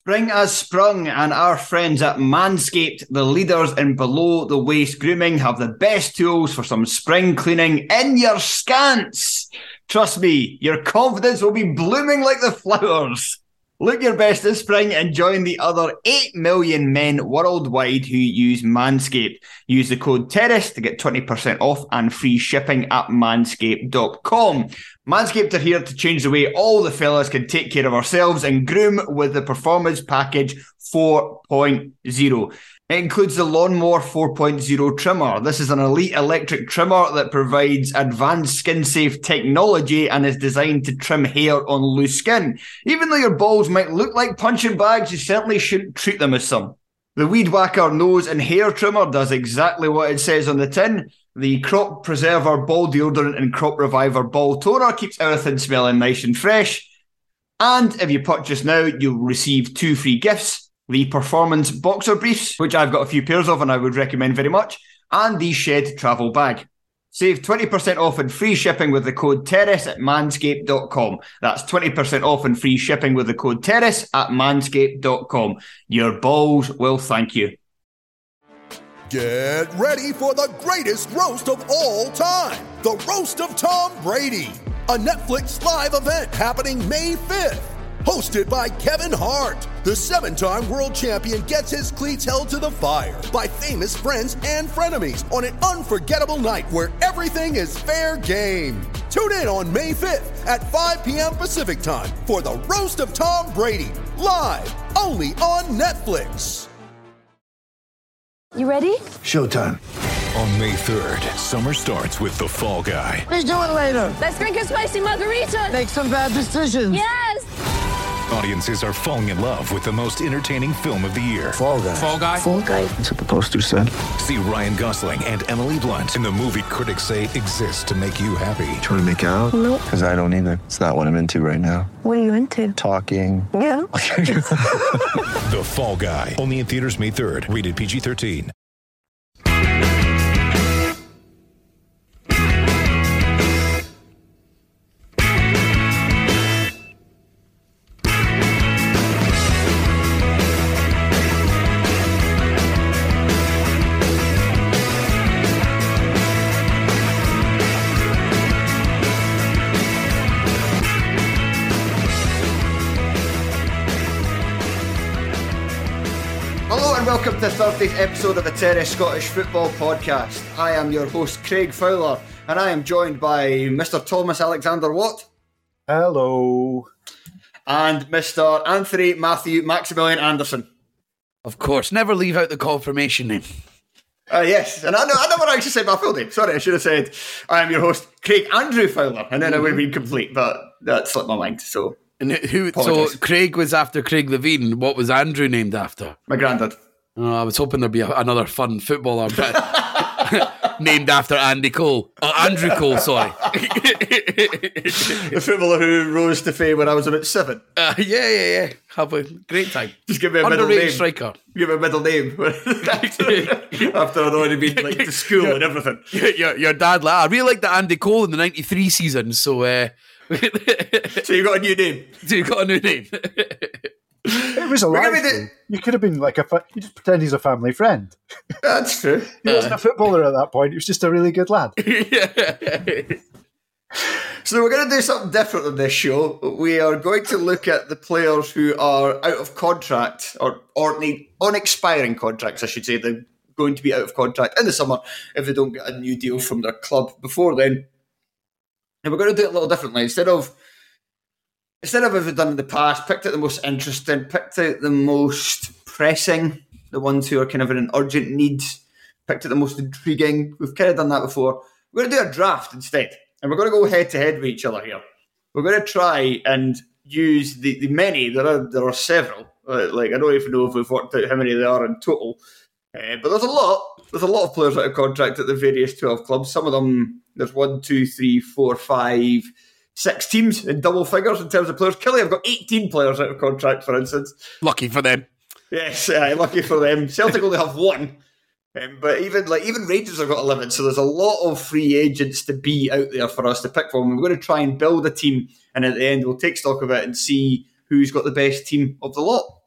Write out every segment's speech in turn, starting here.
Spring has sprung, and our friends at Manscaped, the leaders in below-the-waist grooming, have the best tools for some spring cleaning in your scants. Trust me, your confidence will be blooming like the flowers. Look your best this spring and join the other 8 million men worldwide who use Manscaped. Use the code TERRACE to get 20% off and free shipping at manscaped.com. Manscaped are here to change the way all the fellas can take care of ourselves and groom with the Performance Package 4.0. It includes the Lawnmower 4.0 trimmer. This is an elite electric trimmer that provides advanced skin-safe technology and is designed to trim hair on loose skin. Even though your balls might look like punching bags, you certainly shouldn't treat them as some. The Weed Whacker nose and hair trimmer does exactly what it says on the tin. The Crop Preserver Ball Deodorant and Crop Reviver Ball Toner keeps everything smelling nice and fresh. And if you purchase now, you'll receive 2 free gifts. The Performance Boxer Briefs, which I've got a few pairs of and I would recommend very much, and the Shed Travel Bag. Save 20% off and free shipping with the code TERRACE at manscaped.com. That's 20% off and free shipping with the code TERRACE at manscaped.com. Your balls will thank you. Get ready for the greatest roast of all time, the Roast of Tom Brady, a Netflix live event happening May 5th. Hosted by Kevin Hart, the 7-time world champion gets his cleats held to the fire by famous friends and frenemies on an unforgettable night where everything is fair game. Tune in on May 5th at 5 p.m. Pacific time for the Roast of Tom Brady, live only on Netflix. You ready? Showtime. On May 3rd, summer starts with The Fall Guy. Let's do it later. Let's drink a spicy margarita. Make some bad decisions. Yes! Audiences are falling in love with the most entertaining film of the year. Fall Guy. Fall Guy? Fall Guy. That's what the poster said. See Ryan Gosling and Emily Blunt in the movie critics say exists to make you happy. Trying to make it out? Nope. Because I don't either. It's not what I'm into right now. What are you into? Talking. Yeah. The Fall Guy. Only in theaters May 3rd. Rated PG-13. Welcome to Thursday's episode of the Terrace Scottish Football Podcast. I am your host, Craig Fowler, and I am joined by Mr. Thomas Alexander Watt. Hello. And Mr. Anthony Matthew Maximilian Anderson. Of course, never leave out the confirmation name. Yes, and I never actually said my full name. Sorry, I should have said I am your host, Craig Andrew Fowler, and then I would have been complete, but that slipped my mind, so... And so Craig was after Craig Levine. What was Andrew named after? My granddad. Oh, I was hoping there'd be another fun footballer named after Andy Cole. Oh, Andrew Cole, sorry. The footballer who rose to fame when I was about 7. Yeah. Have a great time. Just give me a middle name. Striker. Give me a middle name. After I'd already been to school and everything. Your dad, I really liked the Andy Cole in the 93 season, so... So you got a new name? It was a live thing. You could have been like you just pretend he's a family friend. That's true. He wasn't a footballer at that point. He was just a really good lad. So we're going to do something different on this show. We are going to look at the players who are out of contract or on expiring contracts, I should say. They're going to be out of contract in the summer if they don't get a new deal from their club before then. And we're going to do it a little differently. Instead of what we've done in the past, picked out the most interesting, picked out the most pressing, the ones who are kind of in an urgent need, picked out the most intriguing. We've kind of done that before. We're going to do a draft instead. And we're going to go head-to-head with each other here. We're going to try and use the many, there are several. Like I don't even know if we've worked out how many there are in total. But there's a lot. There's a lot of players out of contract at the various 12 clubs. Some of them, there's 1, 2, 3, 4, 5, 6 teams in double figures in terms of players. Killie have got 18 players out of contract, for instance. Lucky for them. Yes, lucky for them. Celtic only have 1. But even Rangers have got 11, so there's a lot of free agents to be out there for us to pick from. We're going to try and build a team, and at the end we'll take stock of it and see who's got the best team of the lot.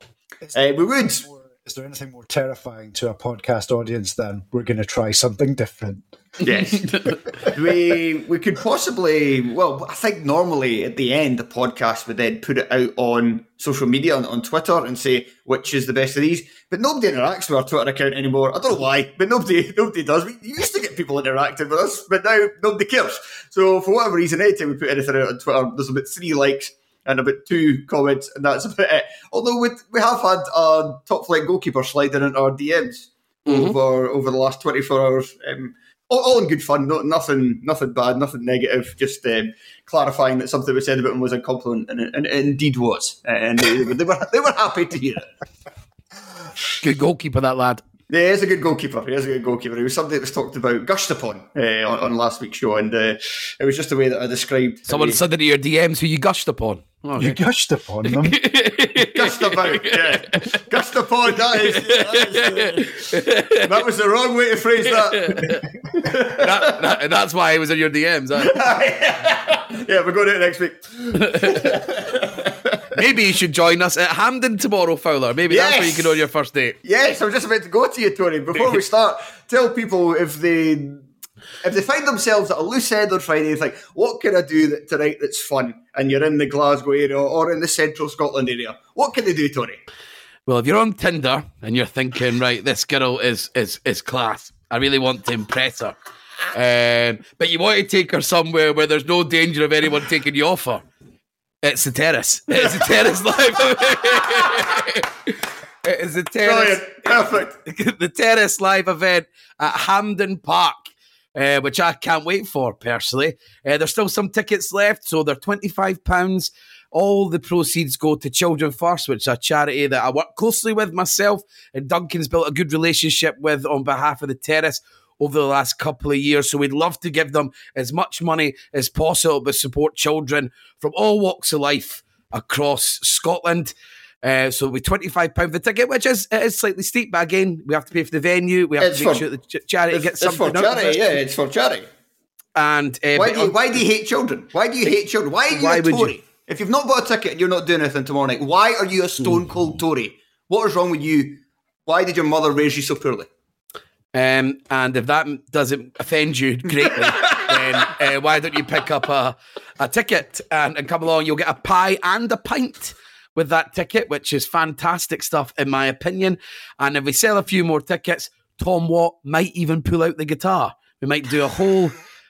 We would. Is there anything more terrifying to a podcast audience than we're going to try something different? Yes. we could possibly, well, I think normally at the end, the podcast would then put it out on social media, on Twitter, and say which is the best of these. But nobody interacts with our Twitter account anymore. I don't know why, but nobody does. We used to get people interacting with us, but now nobody cares. So for whatever reason, anytime we put anything out on Twitter, there's about 3 likes and about 2 comments, and that's about it. Although we have had a top flight goalkeeper sliding into our DMs over the last 24 hours. All in good fun, nothing bad, nothing negative, just clarifying that something we said about him was a compliment, and it indeed was. And they were happy to hear it. Good goalkeeper, that lad. Yeah, he is a good goalkeeper. He was something that was talked about, gushed upon on last week's show, and it was just the way that I described. Someone said into your DMs who you gushed upon. Oh, you gushed upon them. Gushed about, yeah. Gushed upon, that was the wrong way to phrase that. That's why it was in your DMs. Yeah, we're going to it next week. Maybe you should join us at Hampden tomorrow, Fowler. Maybe that's where you can on your first date. Yes, I was just about to go to you, Tony. Before we start, tell people if they find themselves at a loose end on Friday, it's like, what can I do tonight that's fun? And you're in the Glasgow area or in the central Scotland area. What can they do, Tony? Well, if you're on Tinder and you're thinking, right, this girl is class, I really want to impress her, but you want to take her somewhere where there's no danger of anyone taking you off her, it's the Terrace. It's the Terrace Live event. It is the Terrace. Perfect. The Terrace Live event at Hampden Park, which I can't wait for, personally. There's still some tickets left, so they're £25. All the proceeds go to Children First, which is a charity that I work closely with myself, and Duncan's built a good relationship with on behalf of the Terrace over the last couple of years. So we'd love to give them as much money as possible to support children from all walks of life across Scotland. So it'll be £25 for the ticket, which is slightly steep, but again, we have to pay for the venue. We have to make sure the charity gets something out of it. It's for charity, yeah, it's for charity. And why do you hate children? Why do you hate children? Why are you a Tory? If you've not bought a ticket and you're not doing anything tomorrow night, why are you a stone cold Tory? What is wrong with you? Why did your mother raise you so poorly? And if that doesn't offend you greatly, then why don't you pick up a ticket and come along? You'll get a pie and a pint with that ticket, which is fantastic stuff in my opinion. And if we sell a few more tickets, Tom Watt might even pull out the guitar. We might do a whole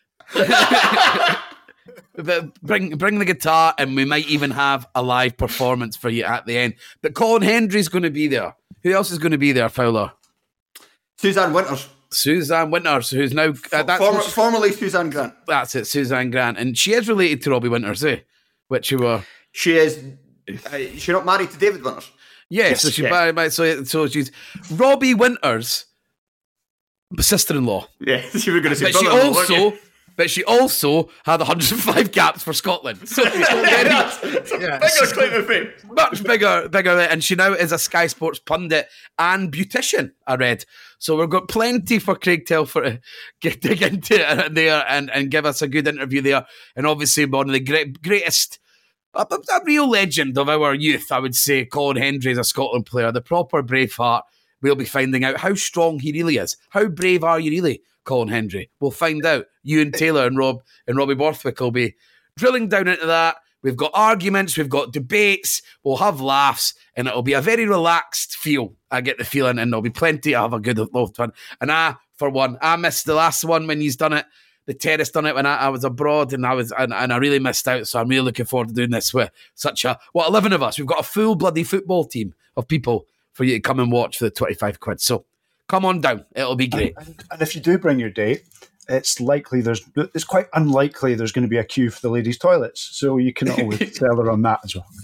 bring the guitar, and we might even have a live performance for you at the end. But Colin Hendry's going to be there. Who else is going to be there, Fowler? Suzanne Winters, who's now formerly Suzanne Grant. That's it, Suzanne Grant, and she is related to Robbie Winters, which you were. She is. She's not married to David Winters. Yes, so she's married. So she's Robbie Winters' sister-in-law. Yeah, you were going to say. But she also had 105 caps for Scotland. So bigger claim of fame. Much bigger. And she now is a Sky Sports pundit and beautician, I read. So we've got plenty for Craig Telford to dig into there and give us a good interview there. And obviously one of the greatest, a real legend of our youth, I would say, Colin Hendry is a Scotland player, the proper Braveheart. We'll be finding out how strong he really is. How brave are you really, Colin Hendry? We'll find out. Ewan Taylor and Robbie Borthwick will be drilling down into that. We've got arguments, we've got debates, we'll have laughs, and it'll be a very relaxed feel, I get the feeling, and there'll be plenty to have a good lot fun. And for one, I missed the last one when he's done it. The Terrace done it when I was abroad, and I really missed out, so I'm really looking forward to doing this with 11 of us. We've got a full bloody football team of people for you to come and watch for the 25 quid. So come on down, it'll be great. And if you do bring your date, it's quite unlikely there's going to be a queue for the ladies' toilets. So you can always tell her on that as well.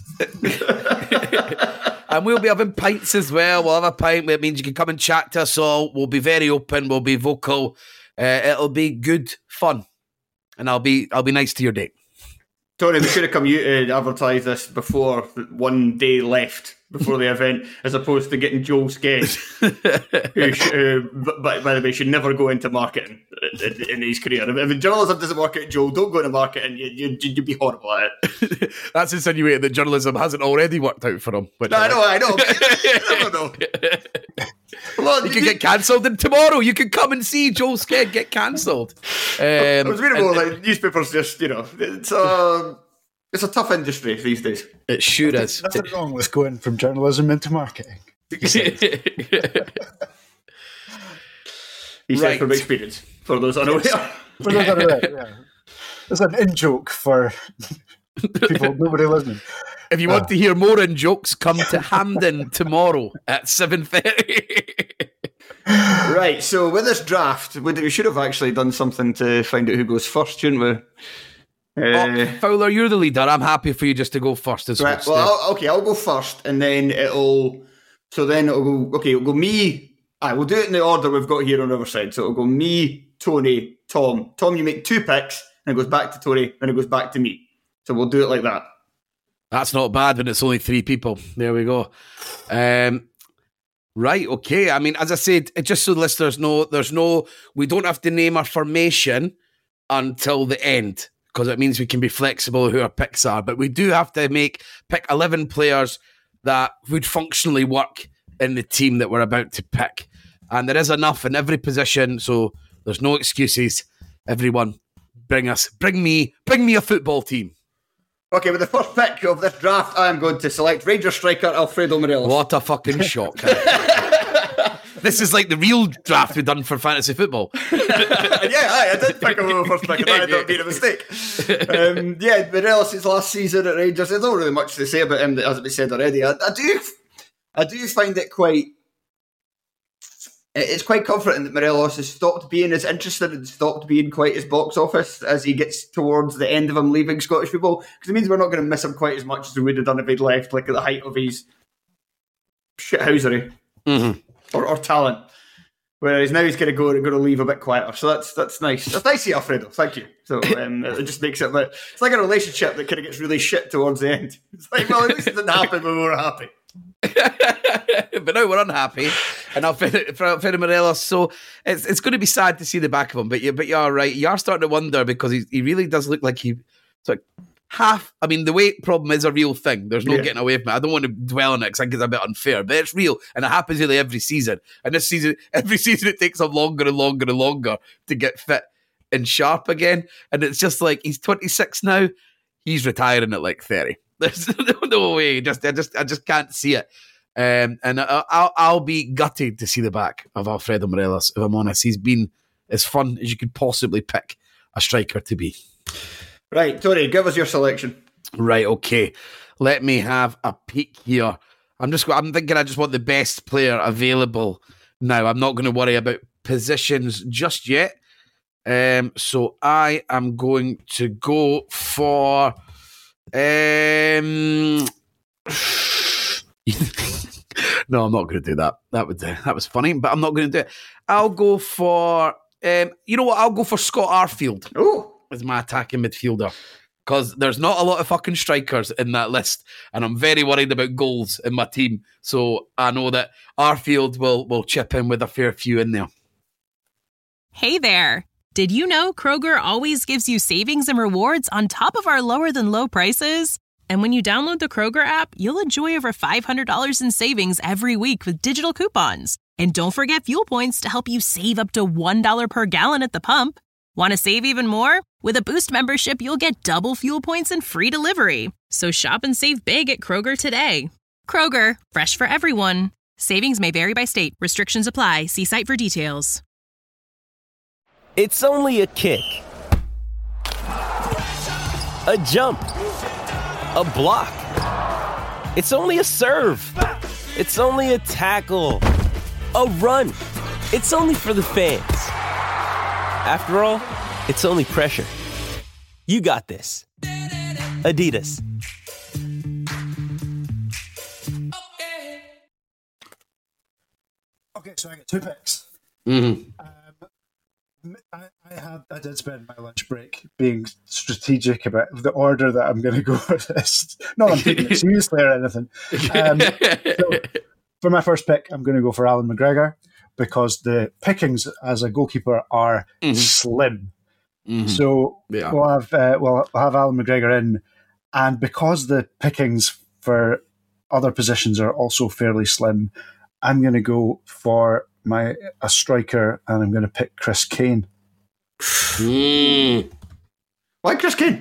And we'll be having pints as well. We'll have a pint. It means you can come and chat to us all. We'll be very open. We'll be vocal. It'll be good fun. And I'll be nice to your date. Tony, we should have come you to advertise this before 1 day left before the event, as opposed to getting Joel Sked, who by the way, should never go into marketing in his career. If journalism doesn't work out, Joel, don't go into marketing. You'd be horrible at it. That's insinuating that journalism hasn't already worked out for him. No, I know. I don't know. Well, you could get cancelled, and tomorrow you could come and see Joel Sked get cancelled. I was reading more like newspapers. Just it's a tough industry these days. It sure is. Nothing wrong with going from journalism into marketing. He says from experience. For those unaware, It's an in-joke for people, nobody listening. If you want to hear more in jokes, come to Hampden tomorrow at 7:30. Right, so with this draft, we should have actually done something to find out who goes first, shouldn't we? Fowler, you're the leader. I'm happy for you just to go first as right, well. I'll go first, and then it'll go me. We'll do it in the order we've got here on our side. So it'll go me, Tony, Tom. Tom, you make 2 picks, and it goes back to Tony, then it goes back to me. So we'll do it like that. That's not bad when it's only 3 people. There we go. Right, okay. I mean, as I said, just so the listeners know, we don't have to name our formation until the end, because it means we can be flexible with who our picks are. But we do have to pick 11 players that would functionally work in the team that we're about to pick. And there is enough in every position, so there's no excuses. Everyone, bring me a football team. Okay, with the first pick of this draft, I am going to select Rangers striker Alfredo Morelos. What a fucking shock. This is like the real draft we've done for fantasy football. I did pick him over first pick, and I thought it'd been a mistake. Morelos' last season at Rangers, there's not really much to say about him, as we said already. I do find it quite... It's quite comforting that Morelos has stopped being as interested and stopped being quite as box office as he gets towards the end of him leaving Scottish football, because it means we're not going to miss him quite as much as we would have done if he'd left, like at the height of his shithousery or talent. Whereas now he's going to leave a bit quieter, so that's nice. That's nice to see, Alfredo. Thank you. So it just makes it it's like a relationship that kind of gets really shit towards the end. It's like, well, at least it didn't happen when we were happy. But now we're unhappy, and Alfredo Morelos. So it's going to be sad to see the back of him. But you're right. You are starting to wonder, because he really does look like he's like half. I mean, the weight problem is a real thing. There's no getting away from it. I don't want to dwell on it because I think it's a bit unfair, but it's real, and it happens really every season. And this season, every season, it takes him longer and longer and longer to get fit and sharp again. And it's just like, he's 26 now. He's retiring at like 30. There's no way. I just can't see it. And I'll be gutted to see the back of Alfredo Morelos, if I'm honest. He's been as fun as you could possibly pick a striker to be. Right, Tony, give us your selection. Right, okay. Let me have a peek here. I'm thinking I just want the best player available now. I'm not going to worry about positions just yet. So I am going to go for... No, I'm not going to do that. That was funny, but I'm not going to do it. I'll go for... you know what? I'll go for Scott Arfield. Oh, as my attacking midfielder, because there's not a lot of fucking strikers in that list, and I'm very worried about goals in my team. So I know that Arfield will chip in with a fair few in there. Hey there. Did you know Kroger always gives you savings and rewards on top of our lower than low prices? And when you download the Kroger app, you'll enjoy over $500 in savings every week with digital coupons. And don't forget fuel points to help you save up to $1 per gallon at the pump. Want to save even more? With a Boost membership, you'll get double fuel points and free delivery. So shop and save big at Kroger today. Kroger, fresh for everyone. Savings may vary by state. Restrictions apply. See site for details. It's only a kick. A jump. A block. It's only a serve. It's only a tackle. A run. It's only for the fans. After all, it's only pressure. You got this. Adidas. Okay, so I get 2 picks. I did spend my lunch break being strategic about the order that I'm going to go for this. Not that I'm taking it seriously or anything. So for my first pick, I'm going to go for Alan McGregor because the pickings as a goalkeeper are slim. So we'll have Alan McGregor in, and because the pickings for other positions are also fairly slim, I'm going to go for a striker, and I'm going to pick Chris Kane. Why Chris Kane?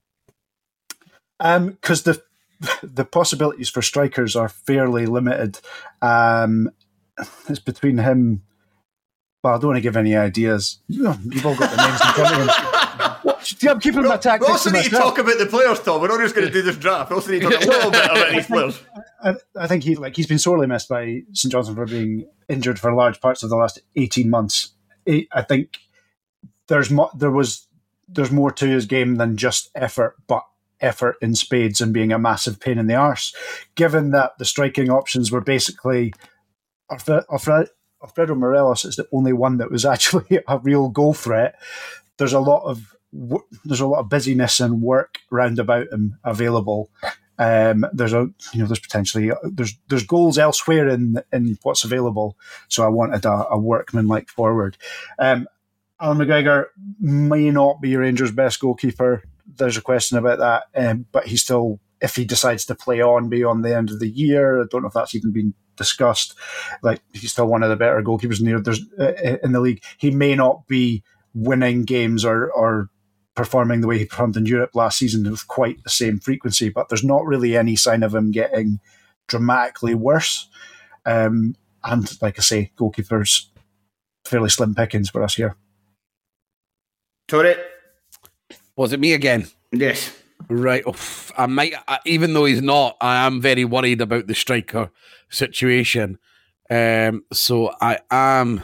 Because the possibilities for strikers are fairly limited. It's between him. Well, I don't want to give any ideas. You've all got the names in front of them. I'm keeping my tactics. We also need to talk about the players, Tom. We're not just going to do this draft. We also need to talk a little bit about these players. I think he's been sorely missed by St Johnstone for being injured for large parts of the last 18 months. I think there's more to his game than just effort, but effort in spades and being a massive pain in the arse. Given that the striking options were basically Alfredo Morelos is the only one that was actually a real goal threat. There's a lot of busyness and work round about him available. There's potentially there's goals elsewhere in what's available. So I wanted a workman-like forward. Alan McGregor may not be Rangers' best goalkeeper. There's a question about that, but he's still, if he decides to play on beyond the end of the year, I don't know if that's even been discussed. Like, he's still one of the better goalkeepers in the league. He may not be winning games or performing the way he performed in Europe last season with quite the same frequency, but there's not really any sign of him getting dramatically worse. And like I say, goalkeepers, fairly slim pickings for us here. Tory? Was it me again? Yes. Right. I might, even though he's not, I am very worried about the striker situation. So I am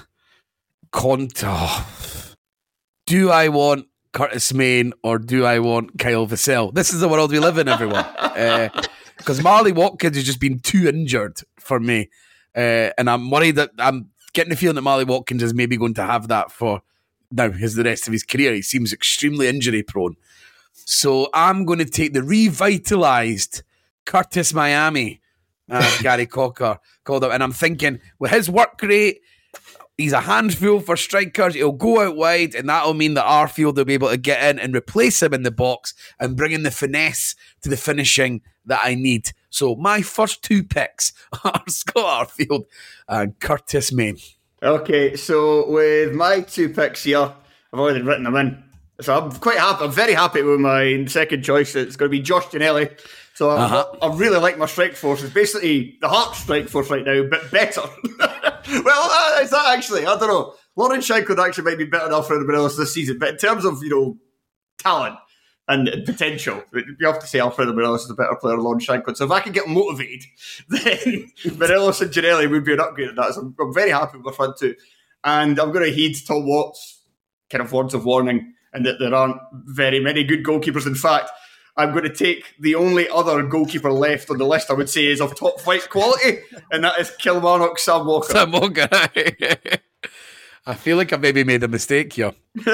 do I want Curtis Main or do I want Kyle Vassell? This is the world we live in, everyone. Because Marley Watkins has just been too injured for me. And I'm worried that I'm getting the feeling that Marley Watkins is maybe going to have that for now, the rest of his career. He seems extremely injury prone. So I'm going to take the revitalised Curtis Miami, Gary Cocker called up. And I'm thinking, with his work rate, he's a handful for strikers. He'll go out wide, and that'll mean that Arfield will be able to get in and replace him in the box and bring in the finesse to the finishing that I need. So my first two picks are Scott Arfield and Curtis Main. Okay, so with my two picks here, I've already written them in. So I'm quite happy. I'm very happy with my second choice. It's going to be Josh Ginnelly. So I really like my strike force. It's basically the Hearts strike force right now, but better. Well, is that actually? I don't know. Lauren Shanklin actually might be better than Alfredo Morelos this season, but in terms of, talent and potential, you have to say Alfredo Morelos is a better player than Lauren Shanklin. So if I can get motivated, then Morelos and Ginnelly would be an upgrade at that. So I'm very happy with my front two. And I'm going to heed Tom Watt's kind of words of warning, and that there aren't very many good goalkeepers. In fact, I'm going to take the only other goalkeeper left on the list I would say is of top flight quality, and that is Kilmarnock Sam Walker. Sam Walker. I feel like I maybe made a mistake here.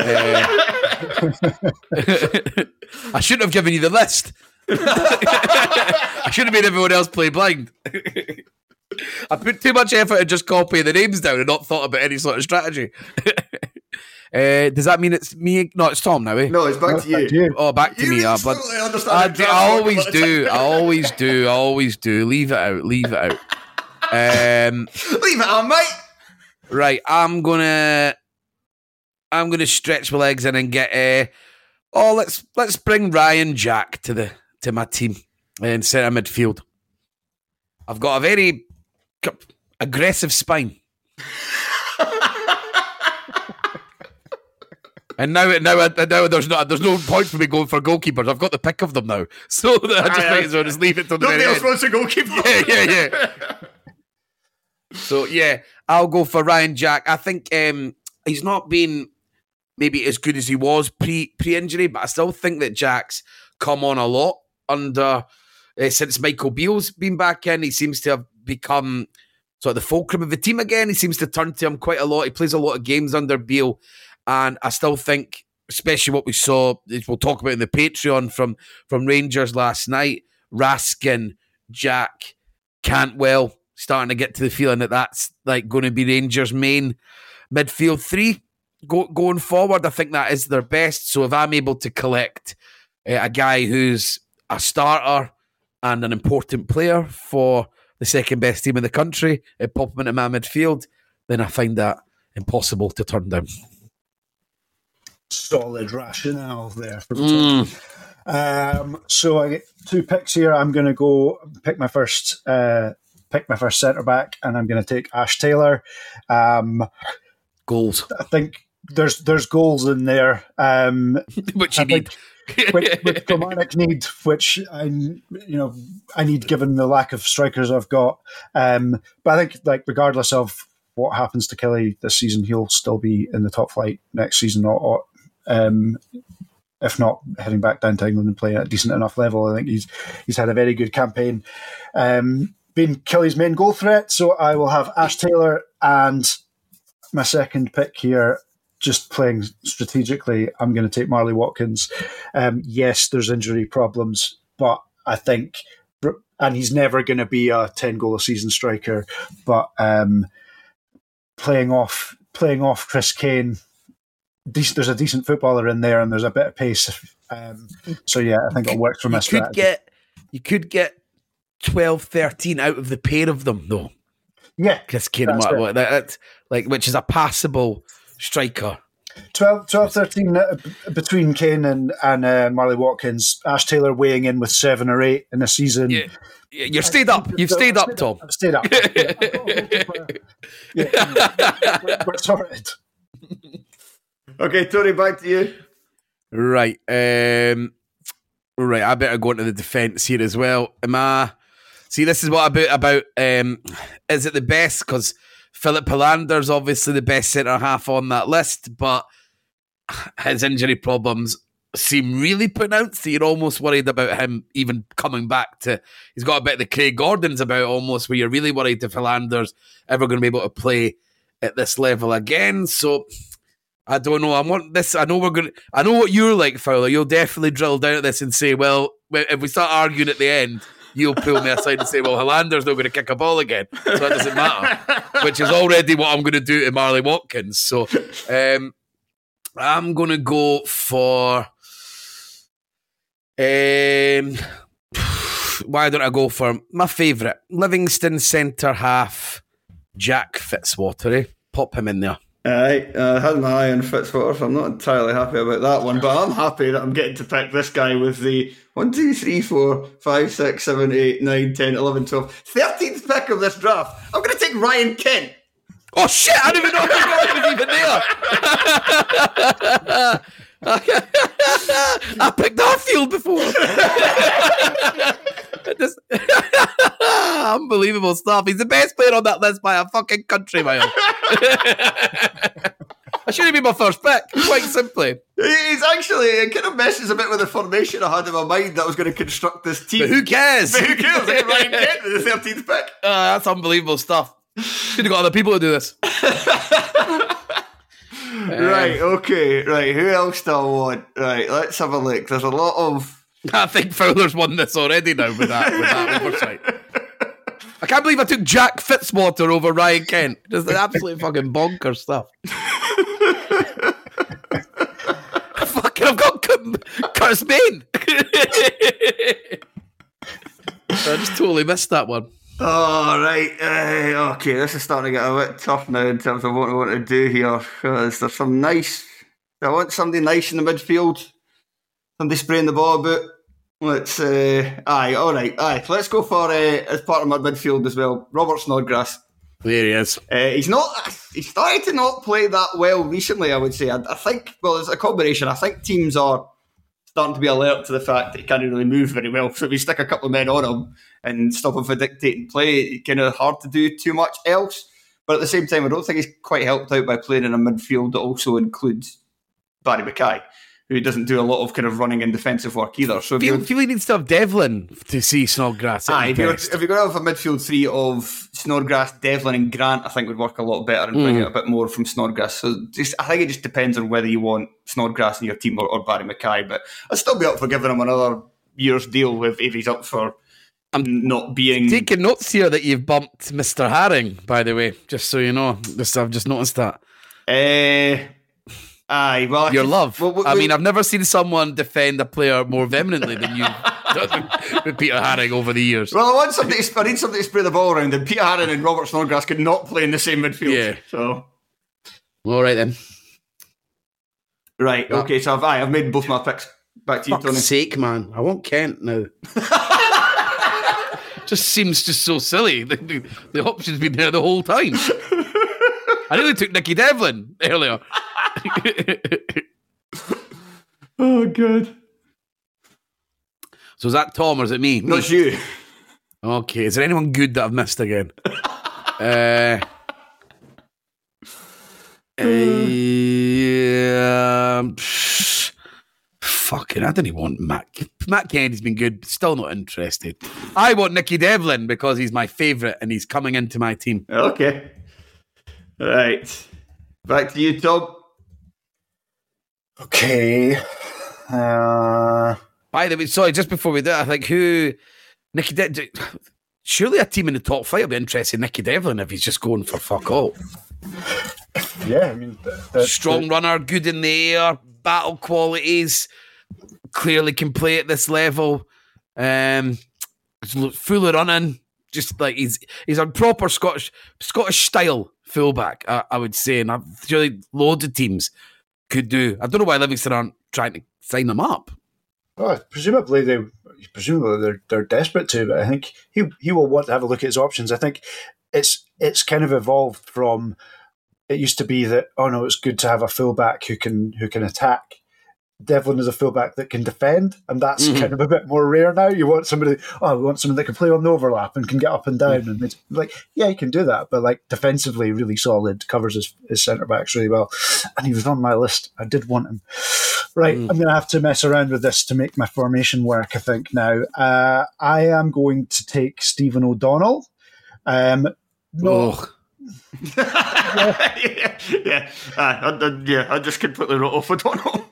I shouldn't have given you the list. I should have made everyone else play blind. I put too much effort in just copying the names down and not thought about any sort of strategy. Does that mean it's me? No, it's Tom now, eh? No, it's back to you. Oh, back to me. I always do. I always do. Leave it out. Leave it out. Leave it out, mate. Right, I'm gonna stretch my legs in and get. Let's bring Ryan Jack to my team in centre midfield. I've got a very aggressive spine. And now there's no point for me going for goalkeepers. I've got the pick of them now, so I just might as well just leave it till the very end. Nobody else wants a goalkeeper. Yeah. So yeah, I'll go for Ryan Jack. I think he's not been maybe as good as he was pre-injury, but I still think that Jack's come on a lot under since Michael Beale's been back in. He seems to have become sort of the fulcrum of the team again. He seems to turn to him quite a lot. He plays a lot of games under Beale. And I still think, especially what we saw, we'll talk about in the Patreon from Rangers last night, Raskin, Jack, Cantwell, starting to get to the feeling that that's like going to be Rangers' main midfield three going forward. I think that is their best. So if I'm able to collect a guy who's a starter and an important player for the second best team in the country, and pop him into my midfield, then I find that impossible to turn down. Solid rationale there. So I get 2 picks here. I'm going to go pick my first centre back, and I'm going to take Ash Taylor. Goals. I think there's goals in there, which you need. which Kilmarnock need, which I need given the lack of strikers I've got. But I think, like, regardless of what happens to Kelly this season, he'll still be in the top flight next season, or if not heading back down to England and playing at a decent enough level. I think he's had a very good campaign, being Kelly's main goal threat. So I will have Ash Taylor, and my second pick here, just playing strategically, I'm going to take Marley Watkins. Yes, there's injury problems, but I think, and he's never going to be a 10-goal a season striker, but playing off Chris Kane, there's a decent footballer in there, and there's a bit of pace. So yeah, I think it'll work for my strategy. You could get 12, 13 out of the pair of them, though. Yeah, Chris Kane, that's like, which is a passable striker. 12, 13 between Kane and Marley Watkins. Ash Taylor weighing in with 7 or 8 in a season. Yeah. You've stayed up. You've stayed up, Tom. I've stayed up. We're sorted. Okay, Tony, back to you. Right. Right. I better go into the defence here as well. See, this is what about is it the best? Because Philip Helander's obviously the best centre-half on that list, but his injury problems seem really pronounced. You're almost worried about him even coming back to... He's got a bit of the Craig Gordons about almost, where you're really worried if Helander's ever going to be able to play at this level again. So, I don't know. I know what you're like, Fowler. You'll definitely drill down at this and say, well, if we start arguing at the end, you'll pull me aside and say, well, Helander's not going to kick a ball again, so that doesn't matter, which is already what I'm going to do to Marley Watkins. So I'm going to go for... why don't I go for my favourite, Livingston centre-half, Jack Fitzwater. Pop him in there. I had my eye on Fitzwater, so I'm not entirely happy about that one, but I'm happy that I'm getting to pick this guy with the 1, 2, 3, 4, 5, 6, 7, 8, 9, 10, 11, 12, 13th pick of this draft. I'm going to take Ryan Kent. Oh shit, I didn't even know he was even there. I picked Arfield before. Unbelievable stuff. He's the best player on that list by a fucking country mile. I should have been my first pick, quite simply. He's actually, it kind of messes a bit with the formation I had in my mind that I was going to construct this team. But who cares? I get Ryan Kent with the 13th pick. That's unbelievable stuff. Should have got other people to do this. Right, okay. Right, who else do I want? Right, let's have a look. There's a lot of... I think Fowler's won this already now with that oversight. I can't believe I took Jack Fitzwater over Ryan Kent. Just absolutely fucking bonkers stuff. I've got Curtis Bain. I just totally missed that one. Oh, right. Okay, this is starting to get a bit tough now in terms of what I want to do here. Is there some nice... I want somebody nice in the midfield. Somebody spraying the ball about. Let's... Let's go for, as part of my midfield as well, Robert Snodgrass. There he is. He's started to not play that well recently, I would say. I think, well, it's a combination. I think teams are starting to be alert to the fact that he can't really move very well. So if you stick a couple of men on him and stop him from dictating play, it's kind of hard to do too much else. But at the same time, I don't think he's quite helped out by playing in a midfield that also includes Barry Mackay, who doesn't do a lot of kind of running and defensive work either. So if I feel he needs to have Devlin to see Snodgrass. if you're going to have a midfield three of Snodgrass, Devlin and Grant, I think would work a lot better and bring out a bit more from Snodgrass. So I think it just depends on whether you want Snodgrass in your team or Barry Mackay. But I'd still be up for giving him another year's deal if he's up for not being... Taking notes here that you've bumped Mr. Herring, by the way, just so you know. I've just noticed that. Aye, well, your love. I mean, I've never seen someone defend a player more vehemently than you with Peter Haring over the years. Well, I need somebody to spray the ball around, and Peter Haring and Robert Snodgrass could not play in the same midfield. Yeah. So, all right then. Right. Yeah. Okay. So I've made both my picks. Back to you, Tony. Fuck's sake, man! I want Kent now. Just seems just so silly. The option's been there the whole time. I nearly took Nicky Devlin earlier. Oh, good. So is that Tom or is it me? No, it's you. Okay. Is there anyone good that I've missed again? Fucking, I didn't want Matt. Matt Kennedy's been good, but still not interested. I want Nicky Devlin because he's my favourite and he's coming into my team. Okay. Right. Back to you, Tom. Okay. By the way, sorry, just before we do it, I think surely a team in the top flight will be interested in Nicky Devlin if he's just going for fuck all. Yeah, I mean... Strong runner, good in the air, battle qualities, clearly can play at this level, full of running, just like he's a proper Scottish style fullback, I would say, and I'm surely loads of teams could do. I don't know why Livingston aren't trying to sign them up. Oh, presumably they're desperate to, but I think he will want to have a look at his options. I think it's kind of evolved from, it used to be that, oh no, it's good to have a fullback who can attack. Devlin is a fullback that can defend, and that's kind of a bit more rare now. We want someone that can play on the overlap and can get up and down, and it's like, yeah, he can do that, but like defensively really solid, covers his centre backs really well, and he was on my list. I did want him. Right, I'm going to have to mess around with this to make my formation work, I think, now. I am going to take Stephen O'Donnell. I just completely wrote off O'Donnell.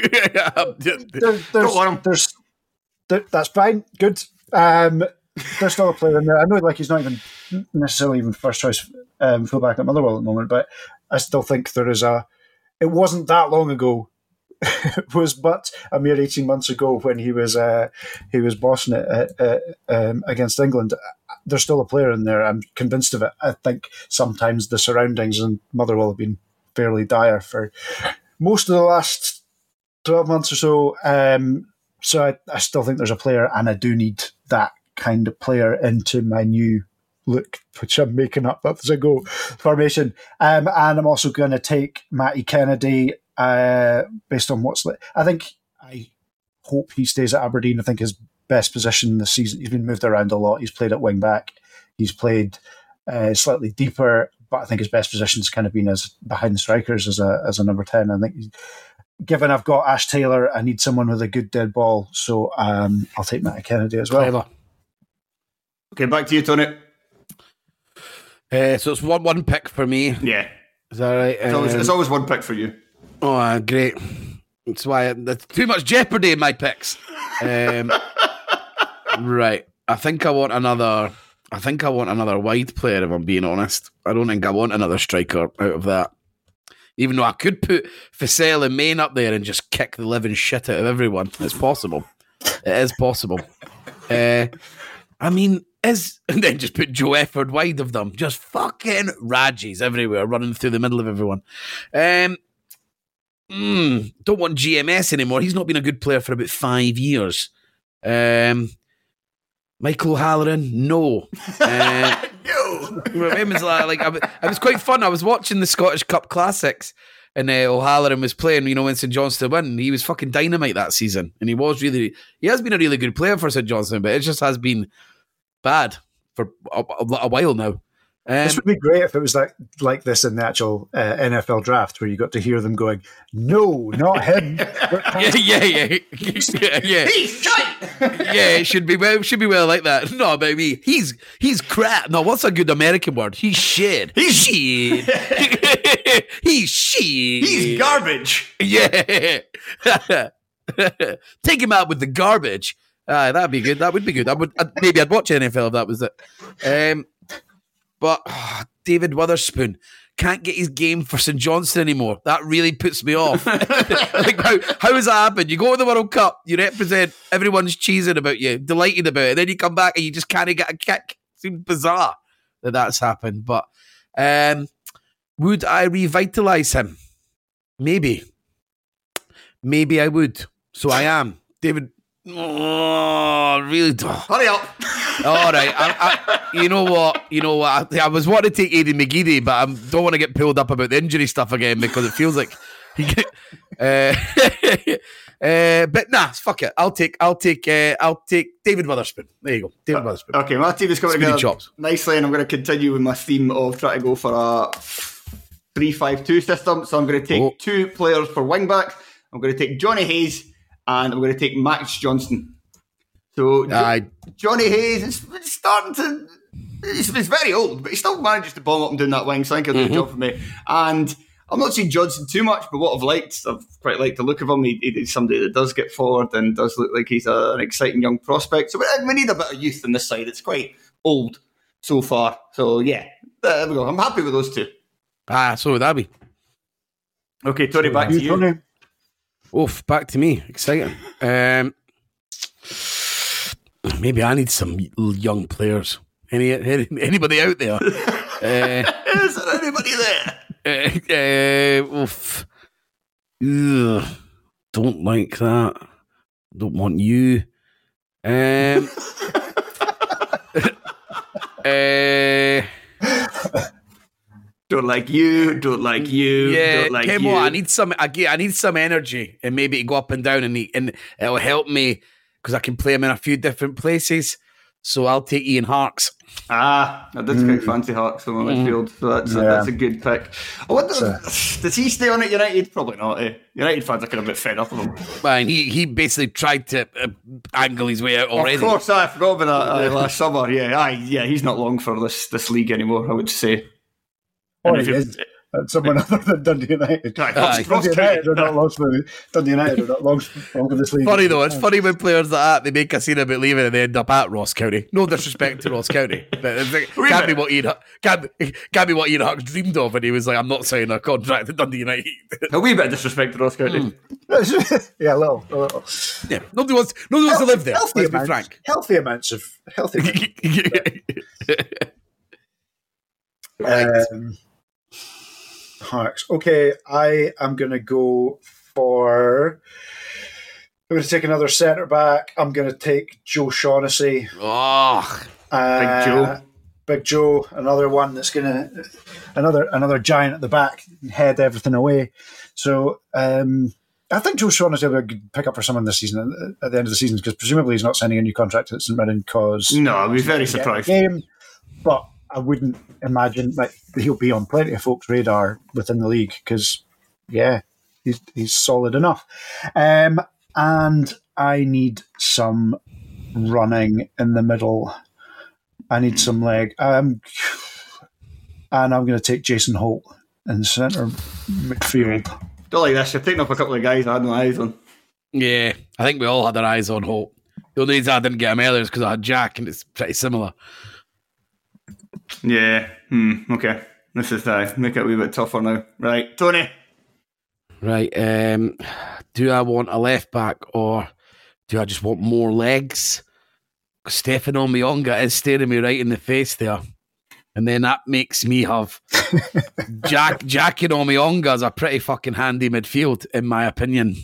That's fine. Good. There's still a player in there. I know, like, he's not even necessarily even first choice fullback at Motherwell at the moment, but I still think there is it wasn't that long ago. It was but a mere 18 months ago when he was bossing it against England. There's still a player in there. I'm convinced of it. I think sometimes the surroundings in Motherwell have been fairly dire for most of the last 12 months or so. So I still think there's a player, and I do need that kind of player into my new look, which I'm making up as I go, formation. And I'm also going to take Matty Kennedy based on I hope he stays at Aberdeen. I think his best position this season, he's been moved around a lot. He's played at wing back. He's played slightly deeper, but I think his best position has kind of been as behind the strikers as a number 10. I think given I've got Ash Taylor, I need someone with a good dead ball, so I'll take Matty Kennedy as well. Clever. Okay, back to you, Tony. So it's one pick for me. Yeah. Is that right? It's always one pick for you. Oh, great. That's why there's too much jeopardy in my picks. Right. I think I want another wide player, if I'm being honest. I don't think I want another striker out of that. Even though I could put Fussell and Main up there and just kick the living shit out of everyone. It's possible. It is possible. And then just put Joe Efford wide of them. Just fucking Rajis everywhere, running through the middle of everyone. Don't want GMS anymore. He's not been a good player for about 5 years. Michael O'Halloran, no. It was quite fun. I was watching the Scottish Cup Classics, and O'Halloran was playing, when St Johnstone won. He was fucking dynamite that season, and he has been a really good player for St Johnstone, but it just has been bad for a while now. This would be great if it was like this in the actual NFL draft, where you got to hear them going, "No, not him." yeah. He's shite. Yeah, it should be well like that. No, baby, he's crap. No, what's a good American word? He's shit. He's shit. He's shit. He's garbage. Yeah. Take him out with the garbage. That'd be good. That would be good. I'd watch NFL if that was it. But David Witherspoon can't get his game for St Johnstone anymore. That really puts me off. Like, how has that happened? You go to the World Cup, you represent, everyone's cheesing about you, delighted about it, and then you come back and you just can't get a kick. It seems bizarre that that's happened. But would I revitalise him? Maybe I would. So I am. David... Oh, really? Hurry up. All right. You know what? I was wanting to take Aidan McGeady, but I don't want to get pulled up about the injury stuff again because it feels like but nah, fuck it. I'll take David Witherspoon. There you go. David Witherspoon. Okay, my team is coming together chops. nicely, and I'm going to continue with my theme of trying to go for a 3-5-2 system. So I'm going to take 2 players per wing back. I'm going to take Johnny Hayes, and I'm going to take Max Johnston. So Johnny Hayes is starting to... He's very old, but he still manages to bomb up and down that wing, so I think he'll do a job for me. And I'm not seeing Johnston too much, but what I've quite liked the look of him. He's somebody that does get forward and does look like he's an exciting young prospect. So we need a bit of youth on this side. It's quite old so far. So yeah, there we go. I'm happy with those 2. So would I be. Okay, Tony, back to you. Oof, back to me. Exciting. Maybe I need some young players. Anybody out there? Is there anybody there? Oof. Ugh, don't like that. Don't want you. Don't like you. Don't like you. Yeah, don't like Kim, you. I need some energy, and maybe to go up and down, and it'll help me because I can play him in a few different places. So I'll take Ian Harkes. I did quite fancy Harkes from my midfield, so that's a good pick. I wonder, does he stay on at United? Probably not. United fans are kind of a bit fed up with him. Man, he basically tried to angle his way out already. Of course, I forgot about that last summer. Yeah, he's not long for this league anymore, I would say. Oh, he is. Someone other than Dundee United. Dundee United are not long for this league. Funny though, it's funny when players like that, they make a scene about leaving and they end up at Ross County. No disrespect to Ross County, but can't be what Ian Harkes dreamed of, and he was like, "I'm not signing a contract at Dundee United." A wee bit of disrespect to Ross County. Yeah, a little. Yeah, nobody wants to live there. Let's be frank. Healthy amounts. Harkes. Okay, I am going to go for... I'm going to take another centre back. I'm going to take Joe Shaughnessy. Big Joe, another one that's going to... Another giant at the back, head everything away. So I think Joe Shaughnessy will be a good pick up for someone this season, at the end of the season, because presumably he's not signing a new contract at St Mirren because... No, I'd be very surprised. But I wouldn't imagine that he'll be on plenty of folks' radar within the league because, he's solid enough. And I need some running in the middle. I need some leg. And I'm going to take Jason Holt in centre midfield. Don't like this. You're taking up a couple of guys I had my eyes on. Yeah, I think we all had our eyes on Holt. The only reason I didn't get him earlier is because I had Jack, and it's pretty similar. Yeah. Okay. This is make it a wee bit tougher now. Right, Tony. Right. Do I want a left back or do I just want more legs? Stefano Mionga is staring me right in the face there. And then that makes me have Jack and Omionga as a pretty fucking handy midfield, in my opinion.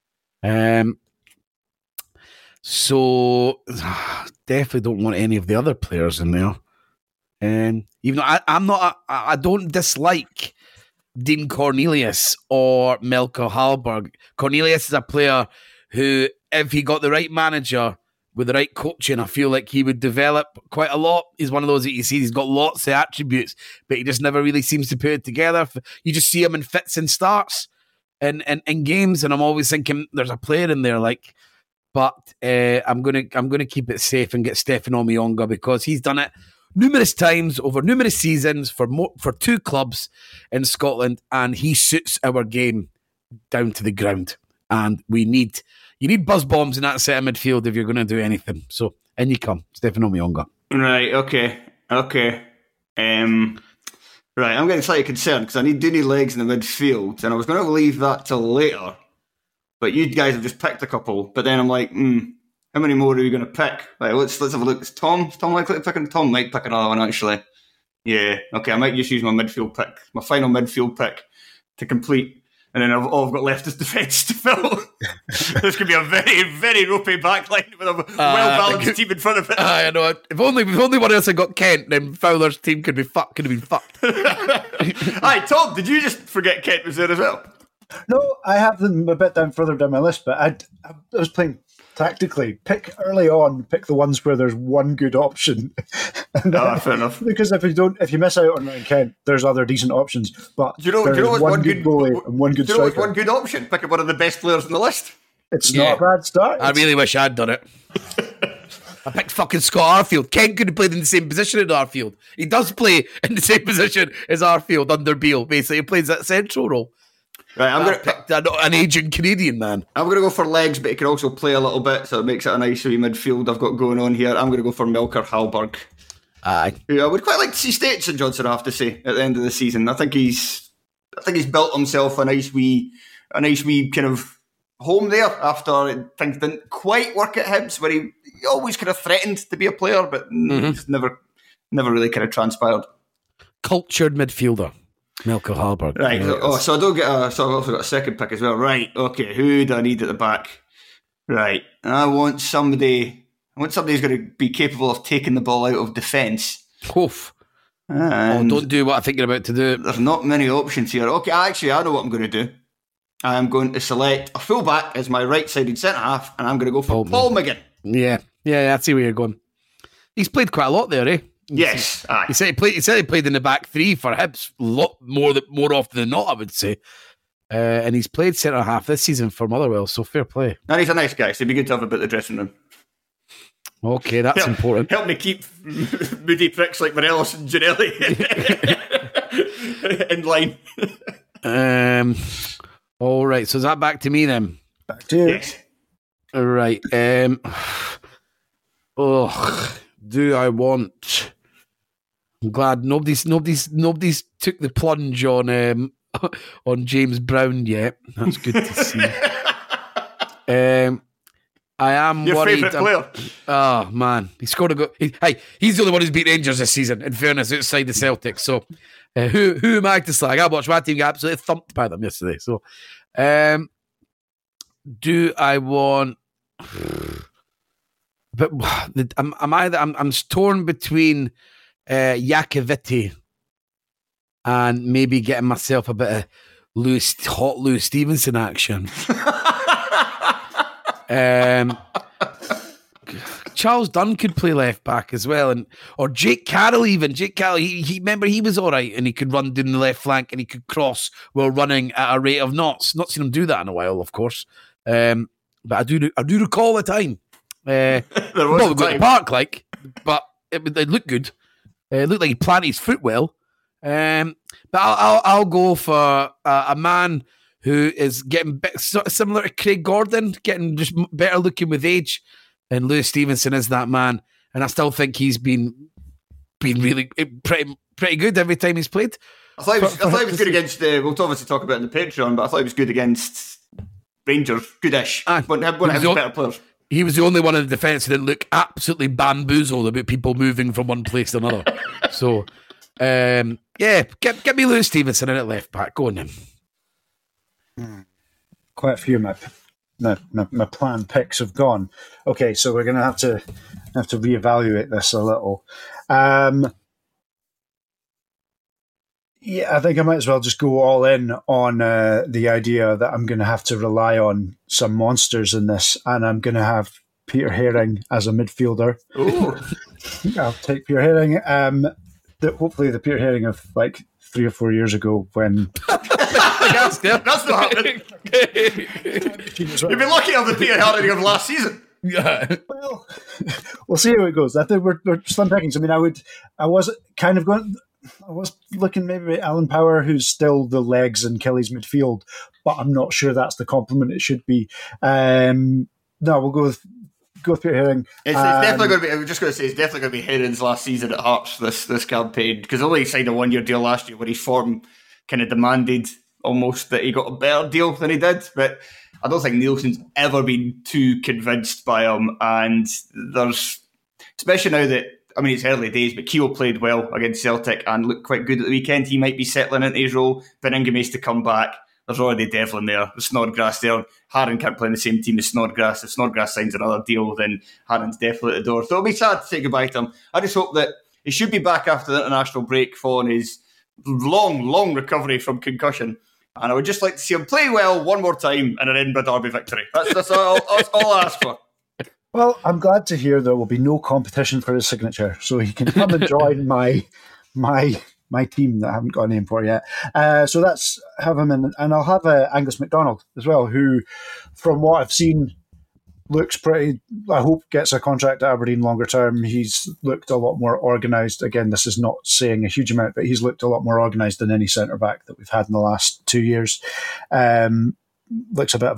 So definitely don't want any of the other players in there. Even though I don't dislike Dean Cornelius or Melker Hallberg. Cornelius is a player who, if he got the right manager, with the right coaching, I feel like he would develop quite a lot. He's one of those that you see, he's got lots of attributes, but he just never really seems to put it together. You just see him in fits and starts in games, and I'm always thinking there's a player in there, like. But I'm gonna keep it safe and get Stefan Omiyonga because he's done it numerous times over numerous seasons for 2 clubs in Scotland, and he suits our game down to the ground. And you need buzz bombs in that set of midfield if you're going to do anything. So in you come, Stefan Omiyonga. Right. Okay. Right. I'm getting slightly concerned because I do need legs in the midfield, and I was going to leave that till later. But you guys have just picked a couple. But then I'm like, how many more are you going to pick? Right, let's have a look. Is Tom likely to pick? Tom might pick another one, actually. Yeah, okay, I might just use my midfield pick, my final midfield pick to complete. And then all I've got left is defence to fill. This could be a very, very ropey backline with a well-balanced team in front of it. I know. If only one else had got Kent, then Fowler's team could have been fucked. Hi, Tom, did you just forget Kent was there as well? No, I have them a bit further down my list, but I was playing tactically. Pick early on, pick the ones where there's one good option. Fair enough. Because if you miss out on Ryan Kent, there's other decent options. But do you know what's one good goalie and one good striker? What's one good option? Pick up one of the best players on the list. It's not a bad start. I really wish I'd done it. I picked fucking Scott Arfield. Ken could have played in the same position as Arfield. He does play in the same position as Arfield under Beale. Basically, he plays that central role. Right, I'm going to pick an aging Canadian man. I'm going to go for legs, but he can also play a little bit, so it makes it a nice wee midfield I've got going on here. I'm going to go for Melker Hallberg. Aye. Who I would quite like to see stay at St Johnstone, I have to say, at the end of the season. I think he's built himself a nice wee kind of home there after things didn't quite work at Hibs, where he always kind of threatened to be a player, but just never really kind of transpired. Cultured midfielder. Melker Hallberg. Right. So I don't get so I've also got a second pick as well. Right. Okay. Who do I need at the back? Right. I want somebody who's going to be capable of taking the ball out of defence. Oof. Don't do what I'm thinking about to do. There's not many options here. Okay. Actually, I know what I'm going to do. I'm going to select a fullback as my right-sided centre-half, and I'm going to go for Paul McGinn. Yeah. I see where you're going. He's played quite a lot there, eh? Yes, aye. He said he played in the back three for Hibs a lot more often than not, I would say. And he's played centre half this season for Motherwell, so fair play. And he's a nice guy, so it'd be good to have a bit of the dressing room. Okay, that's important. Help me keep moody pricks like Morelos and Ginnelly in line. All right, so is that back to me then? Back to you. Yes. All right. Do I want? I'm glad nobody's took the plunge on James Brown yet. That's good to see. I am your worried. Your favourite player? Oh man, he scored a goal. He's the only one who's beat Rangers this season. In fairness, outside the Celtics. So who am I to slag? I watched my team get absolutely thumped by them yesterday. So do I want? But I'm torn between Iacovitti and maybe getting myself a bit of hot Lewis Stevenson action. Charles Dunn could play left back as well, or Jake Carroll even. Jake Carroll, he remember he was all right, and he could run down the left flank and he could cross while running at a rate of knots. Not seen him do that in a while, of course. But I do recall the time. There was we got the park, but it looked good. It looked like he planted his foot well. But I'll go for a man who is getting sort of similar to Craig Gordon, getting just better looking with age. And Lewis Stevenson is that man, and I still think he's been really pretty good every time he's played. I thought he was good against. We'll obviously talk about it in the Patreon, but I thought he was good against Rangers. Goodish. One of his better players. He was the only one in the defence who didn't look absolutely bamboozled about people moving from one place to another. So, get me Lewis Stevenson in at left back. Go on then. Quite a few of my planned picks have gone. Okay, so we're going to have to reevaluate this a little. Yeah, I think I might as well just go all in on the idea that I'm going to have to rely on some monsters in this, and I'm going to have Peter Haring as a midfielder. I'll take Peter Haring. Hopefully the Peter Haring of like 3 or 4 years ago when... That's not happening. You've been lucky on the Peter Haring of last season. Yeah. Well, we'll see how it goes. I think we're slim pickings. I mean, I was looking maybe at Alan Power, who's still the legs in Kelly's midfield, but I'm not sure that's the compliment it should be. No, we'll go with Peter Haring. It's definitely going to be. I was just going to say it's definitely going to be Haring's last season at Hearts this campaign, because only signed a 1-year deal last year, where his form kind of demanded almost that he got a better deal than he did. But I don't think Nielsen's ever been too convinced by him, and there's, especially now that, I mean, it's early days, but Keogh played well against Celtic and looked quite good at the weekend. He might be settling into his role. Baningime to come back. There's already Devlin there. There's Snodgrass there. Haring can't play in the same team as Snodgrass. If Snodgrass signs another deal, then Haring's definitely at the door. So it'll be sad to say goodbye to him. I just hope that he should be back after the international break following his long recovery from concussion. And I would just like to see him play well one more time in an Edinburgh Derby victory. That's all I ask for. Well, I'm glad to hear there will be no competition for his signature, so he can come and join my team that I haven't got a name for yet. So that's have him in, and I'll have Angus MacDonald as well, who, from what I've seen, looks pretty. I hope gets a contract at Aberdeen longer term. He's looked a lot more organised. Again, this is not saying a huge amount, but he's looked a lot more organised than any centre back that we've had in the last 2 years. Looks a bit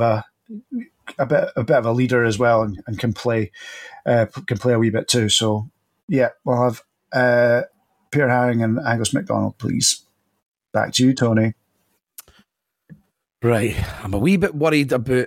of a leader as well, and can play a wee bit too. So yeah, we'll have Peter Haring and Angus MacDonald, please. Back to you, Tony. Right, I'm a wee bit worried about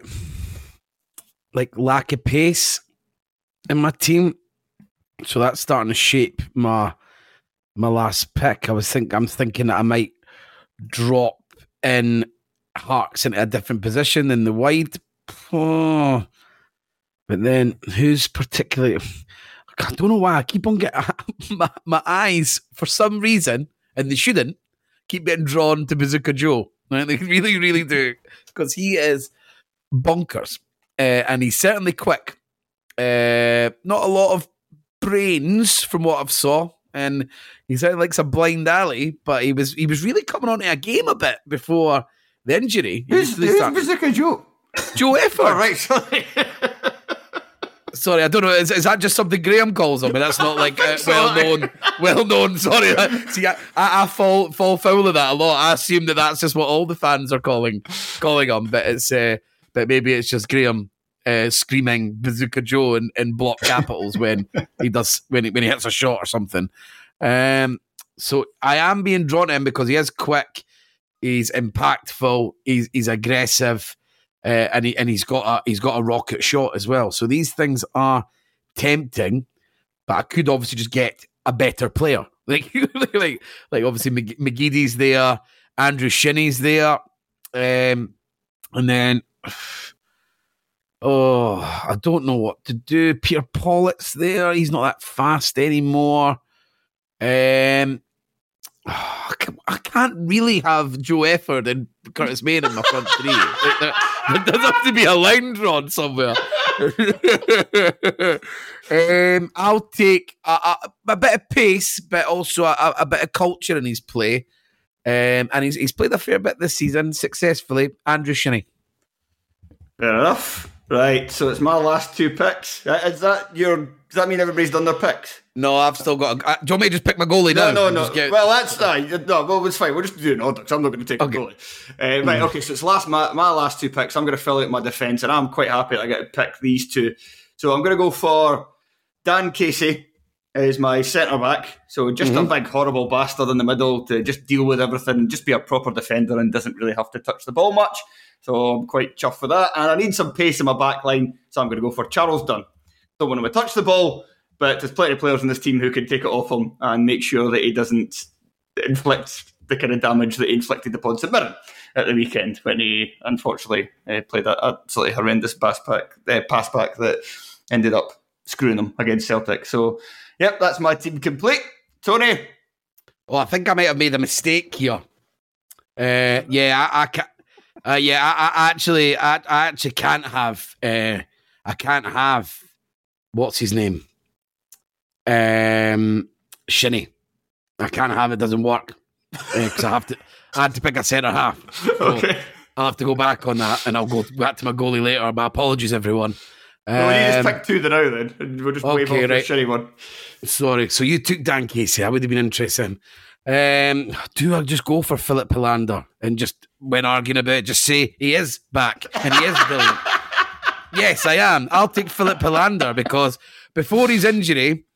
lack of pace in my team, so that's starting to shape my last pick. I'm thinking that I might drop in Harks into a different position in the wide. But then who's particularly? I don't know why I keep on getting my eyes, for some reason, and they shouldn't, keep getting drawn to Bazooka Joe. Right? They really, really do, because he is bonkers. And he's certainly quick. Not a lot of brains from what I've saw, and he sounded like some blind alley, but he was really coming onto a game a bit before the injury. Who's Bazooka Joe? Joe Efford. Oh, right, sorry. Sorry, I don't know. Is that just something Graham calls him? And that's not like well known. Sorry, see, I fall foul of that a lot. I assume that's just what all the fans are calling him, but it's but maybe it's just Graham screaming Bazooka Joe in block capitals when he hits a shot or something. So I am being drawn to him because he is quick, he's impactful, he's aggressive. And he's got a rocket shot as well. So these things are tempting, but I could obviously just get a better player. Like obviously McGeady's there, Andrew Shinney's there, and then I don't know what to do. Peter Pollitt's there. He's not that fast anymore. I can't really have Joe Efford and Curtis Main in my front three. There does have to be a line drawn somewhere. I'll take a bit of pace, but also a bit of culture in his play. And he's played a fair bit this season successfully. Andrew Shinney. Fair enough. Right, so it's my last two picks. Does that mean everybody's done their picks? No, I've still got. Do you want me to just pick my goalie now? No. Well, that's well, it's fine. We'll just do an order because I'm not going to take a goalie. Right, okay. So it's my last two picks. I'm going to fill out my defence, and I'm quite happy that I get to pick these two. So I'm going to go for Dan Casey as my centre back. So just a big horrible bastard in the middle to just deal with everything, just be a proper defender, and doesn't really have to touch the ball much. So I'm quite chuffed for that. And I need some pace in my back line, so I'm going to go for Charles Dunn. Don't want him to touch the ball, but there's plenty of players in this team who can take it off him and make sure that he doesn't inflict the kind of damage that he inflicted upon St Mirren at the weekend when he unfortunately played that absolutely horrendous pass back that ended up screwing them against Celtic. So, yep, that's my team complete. Tony? Well, I think I might have made a mistake here. I actually can't have what's his name? Shinnie. I can't have it. Doesn't work because I had to pick a centre half. So Okay. I'll have to go back on that, and I'll go back to my goalie later. My apologies, everyone. Well, you just pick two now then, and we'll just wave off the shitty one. Sorry. So you took Dan Casey. That would have been interesting. Do I just go for Philip Pilander and just, when arguing about it, just say he is back and he is brilliant? Yes, I am. I'll take Philip Pilander because before his injury,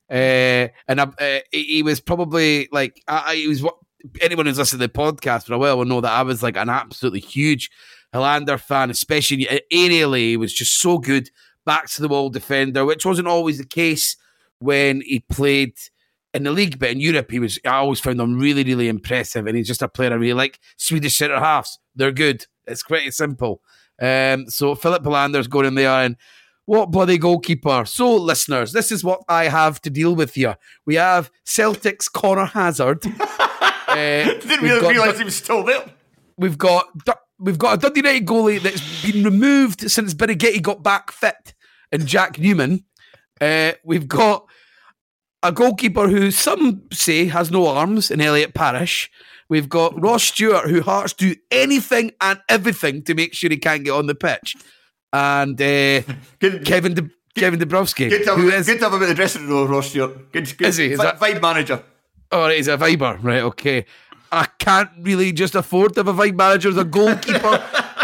he was probably like, he was what anyone who's listened to the podcast for a while will know that I was like an absolutely huge Pilander fan, especially aerially. He was just so good, back to the wall defender, which wasn't always the case when he played in the league, but in Europe, I always found him really, really impressive, and he's just a player I really like. Swedish centre halves, they're good. It's pretty simple. So Philip Pilander's going in there, and what bloody goalkeeper. So, listeners, this is what I have to deal with here. We have Celtic's Connor Hazard. Didn't realise he was still there. We've got a Dundee United goalie that's been removed since Birighitti got back fit, and Jack Newman. We've got a goalkeeper who some say has no arms in Elliot Parish. We've got Ross Stewart, who Hearts do anything and everything to make sure he can't get on the pitch. And Kevin Dubrovsky. Good to have him at the dressing room, Ross Stewart. Good. Is he? Is that vibe manager? Oh, he's a viber. Right, okay. I can't really just afford to have a vibe manager as a goalkeeper.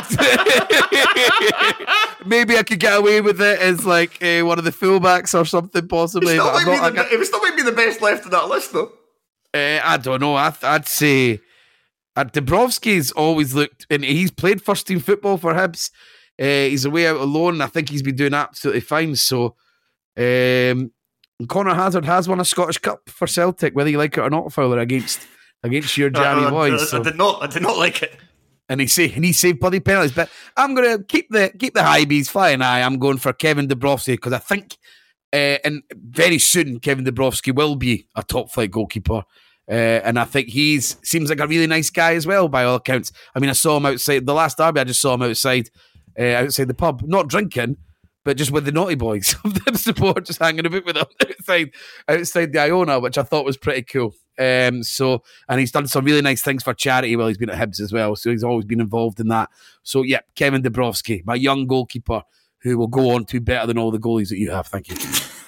Maybe I could get away with it as like one of the fullbacks or something, possibly. It still might be the best left in that list, though. I don't know. I'd say Dubrovsky's always looked, and he's played first team football for Hibs. He's away out alone. I think he's been doing absolutely fine. So, Connor Hazard has won a Scottish Cup for Celtic, whether you like it or not, Fowler, against your jammy boys. I did not like it. And he saved bloody penalties. But I'm going to keep the high bees flying high. I'm going for Kevin Dubrovsky because I think, and very soon Kevin Dubrovsky will be a top flight goalkeeper. And I think seems like a really nice guy as well, by all accounts. I mean, I saw him outside the last derby. I just saw him outside the pub, not drinking, but just with the naughty boys of the support, just hanging about with them outside the Iona, which I thought was pretty cool. And he's done some really nice things for charity while he's been at Hibs as well. So he's always been involved in that. So yeah, Kevin Dubrovsky, my young goalkeeper, who will go on to be better than all the goalies that you have. Thank you.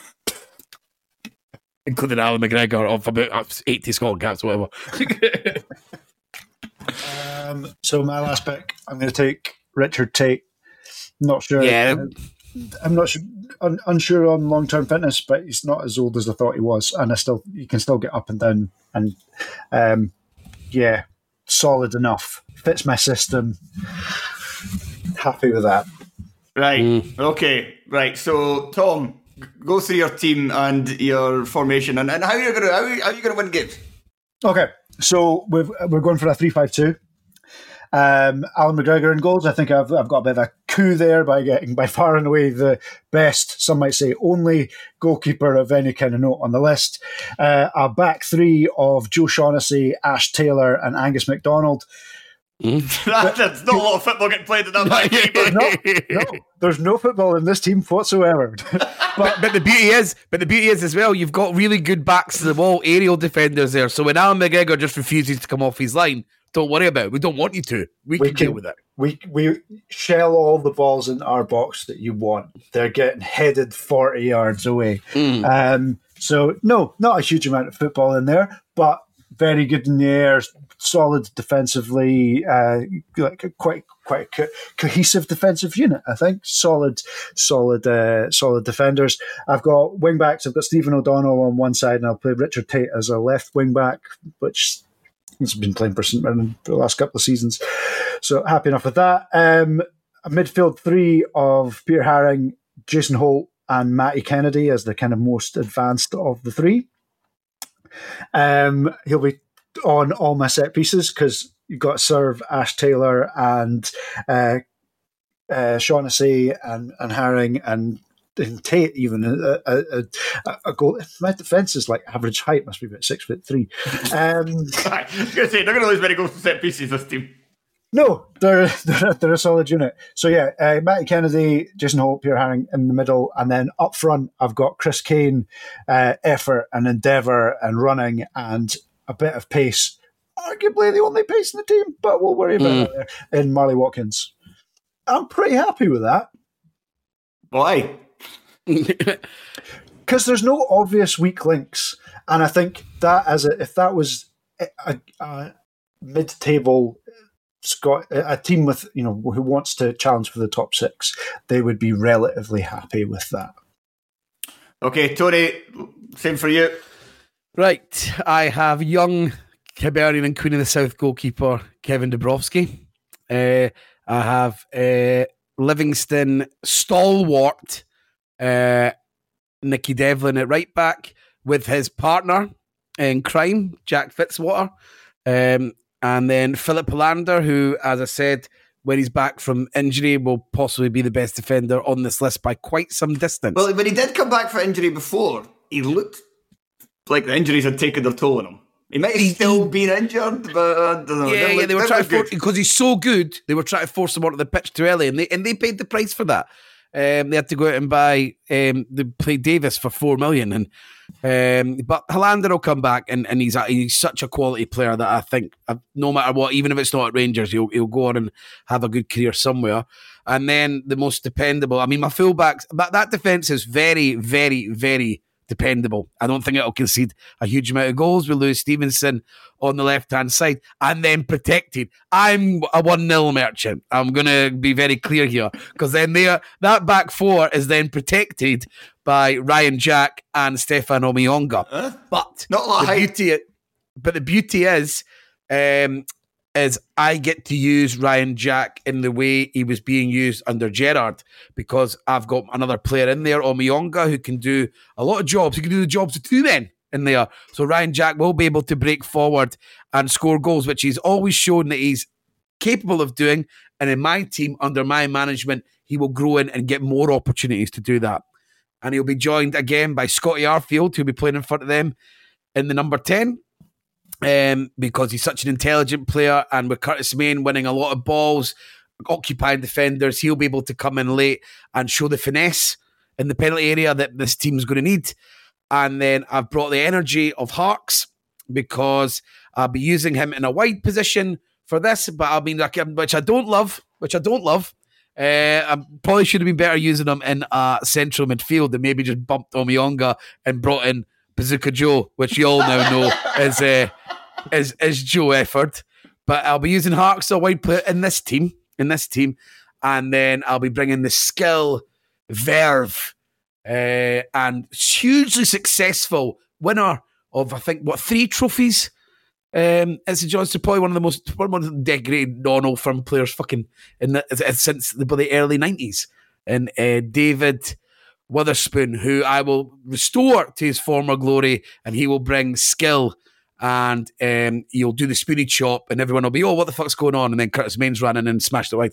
Including Alan McGregor of about 80 Scotland caps, whatever. So my last pick, I'm going to take Richard Tate. Not sure. Yeah. I'm not sure, unsure on long-term fitness, but he's not as old as I thought he was, and you can still get up and down, and solid enough. Fits my system. Happy with that. Right. Okay. Right. So, Tom, go through your team and your formation, and how are you going to win games? Okay. So we're going for a 3-5-2. Alan McGregor in goals. I think I've got a bit of a coup there by getting by far and away the best, some might say only, goalkeeper of any kind of note on the list. A back three of Joe Shaughnessy, Ash Taylor and Angus MacDonald. There's not a lot of football getting played in that back three. No, there's no football in this team whatsoever. but the beauty is as well, you've got really good backs to the wall, aerial defenders there. So when Alan McGregor just refuses to come off his line, don't worry about it. We don't want you to. We can deal with it. We shell all the balls in our box that you want. They're getting headed 40 yards away. So no, not a huge amount of football in there, but very good in the air, solid defensively, quite cohesive defensive unit, I think. Solid defenders. I've got wing backs. I've got Stephen O'Donnell on one side, and I'll play Richard Tate as a left wing back, which he's been playing for St Mirren for the last couple of seasons. So happy enough with that. A midfield three of Peter Haring, Jason Holt, and Matty Kennedy as the kind of most advanced of the three. He'll be on all my set pieces because you've got to serve Ash Taylor and Shaughnessy and Haring and Tate even a goal. My defence is like average height, must be about 6'3". I was going to say, they're going to lose many goals from set pieces, this team. No, they're a solid unit. So yeah, Matty Kennedy, Jason Hope, Pierre Haring in the middle, and then up front I've got Chris Kane, effort and endeavour and running and a bit of pace. Arguably the only pace in the team, but we'll worry about that in Marley Watkins. I'm pretty happy with that. Why? Because there's no obvious weak links, and I think that if that was a mid-table a team with who wants to challenge for the top 6, they would be relatively happy with that. Okay, Tony, same for you. Right, I have young Hibernian and Queen of the South goalkeeper Kevin Dubrovsky. I have Livingston stalwart Nicky Devlin at right back with his partner in crime, Jack Fitzwater. And then Philip Hollander, who, as I said, when he's back from injury, will possibly be the best defender on this list by quite some distance. Well, when he did come back for injury before, he looked like the injuries had taken their toll on him. He might have still been injured, but I don't know. Yeah, they were trying to force, because he's so good, they were trying to force him onto the pitch too early, and they paid the price for that. They had to go out and buy they played Davis for $4 million, but Hollander will come back, and he's such a quality player that I think no matter what, even if it's not at Rangers, he'll go on and have a good career somewhere. And then the most dependable, I mean, my fullbacks, that defence is very, very, very dependable. I don't think it'll concede a huge amount of goals with Lewis Stevenson on the left-hand side, and then protected. I'm a 1-0 merchant. I'm going to be very clear here, because then that back four is then protected by Ryan Jack and Stefan Omiyonga. But the beauty is I get to use Ryan Jack in the way he was being used under Gerrard, because I've got another player in there, Omiyonga, who can do a lot of jobs. He can do the jobs of 2 men in there. So Ryan Jack will be able to break forward and score goals, which he's always shown that he's capable of doing. And in my team, under my management, he will grow in and get more opportunities to do that. And he'll be joined again by Scotty Arfield, who'll be playing in front of them in the number 10. Because he's such an intelligent player, and with Curtis Main winning a lot of balls, occupying defenders, he'll be able to come in late and show the finesse in the penalty area that this team's going to need. And then I've brought the energy of Harkes, because I'll be using him in a wide position for this, but I mean, which I don't love. I probably should have been better using him in a central midfield, and maybe just bumped Omiyonga and brought in Bazooka Joe, which you all now know is Joe Efford. But I'll be using Harkes a wide player in this team, and then I'll be bringing the skill, verve, and hugely successful winner of, I think, 3 trophies. It's Johnson, probably one of the decorated non-old firm players since the early 90s. And David Witherspoon, who I will restore to his former glory, and he will bring skill, and he'll do the spoony chop, and everyone will be, oh, what the fuck's going on? And then Curtis Main's ran in and smashed it wide.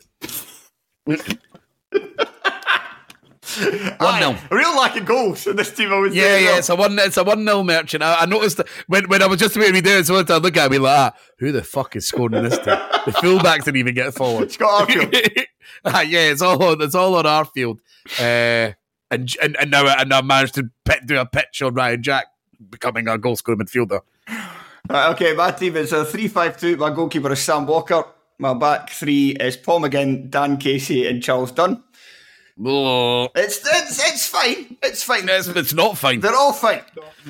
1-0. A real lack of goals in this team, I would say. Yeah, it's a 1-0 merchant. I noticed that when I was just about to be doing so, I look at me like, who the fuck is scoring in this team? The fullbacks didn't even get forward. Scott Arfield. Yeah, it's all on Arfield. And now I managed to do a pitch on Ryan Jack becoming a goal scoring midfielder. Right, okay, my team is a 3-5-2. My goalkeeper is Sam Walker. My back 3 is Paul McGinn, Dan Casey, and Charles Dunn. Oh. It's fine. It's fine. It's not fine. They're all fine.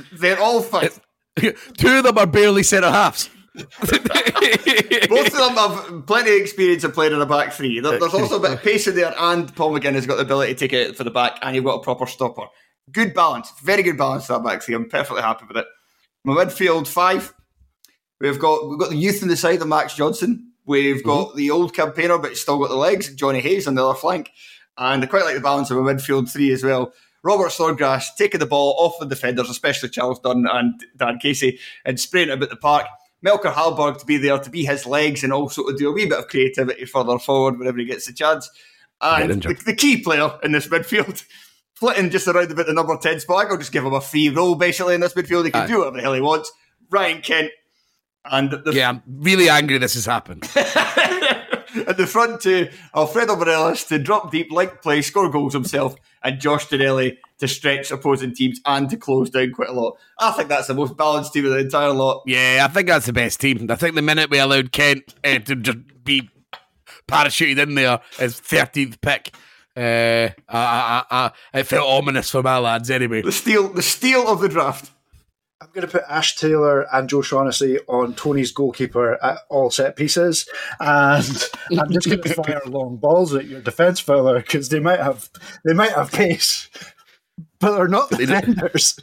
2 of them are barely centre halves. Both of them have plenty of experience of playing in a back 3. There's also a bit of pace in there, and Paul McGinn has got the ability to take it for the back, and you've got a proper stopper. Good balance. Very good balance to that back 3. I'm perfectly happy with it. My midfield 5. We've got the youth on the side of Max Johnson. We've got the old campaigner, but he's still got the legs, Johnny Hayes on the other flank. And I quite like the balance of my midfield 3 as well. Robert Snodgrass taking the ball off the defenders, especially Charles Dunn and Dan Casey, and spraying it about the park. Melker Hallberg to be there, to be his legs, and also to do a wee bit of creativity further forward whenever he gets the chance. And the key player in this midfield, flitting just around about the number 10 spot. I'll just give him a free role, basically, in this midfield. He can do whatever the hell he wants. Ryan Kent. And I'm really angry this has happened. At the front two, Alfredo Morelos to drop deep, link play, score goals himself, and Josh Tonelli to stretch opposing teams and to close down quite a lot. I think that's the most balanced team of the entire lot. Yeah, I think that's the best team. I think the minute we allowed Kent to just be parachuted in there as 13th pick, it felt ominous for my lads anyway. The steal of the draft. I'm going to put Ash Taylor and Joe Shaughnessy on Tony's goalkeeper at all set pieces, and I'm just going to fire long balls at your defence fella because they might have pace, but they're not defenders.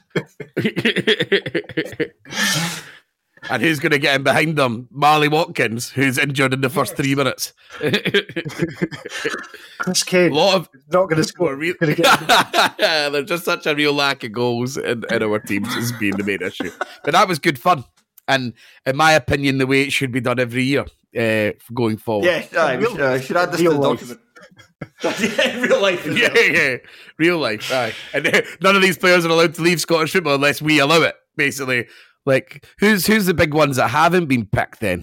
And who's going to get in behind them? Marley Watkins, who's injured in the first 3 minutes. Chris Kane, not going to score. There's just such a real lack of goals in our teams as being the main issue. But that was good fun. And in my opinion, the way it should be done every year going forward. Yeah, we should add this to the document. Real life. Yeah. Real life. Aye. And none of these players are allowed to leave Scottish football unless we allow it, basically. Like, who's the big ones that haven't been picked then?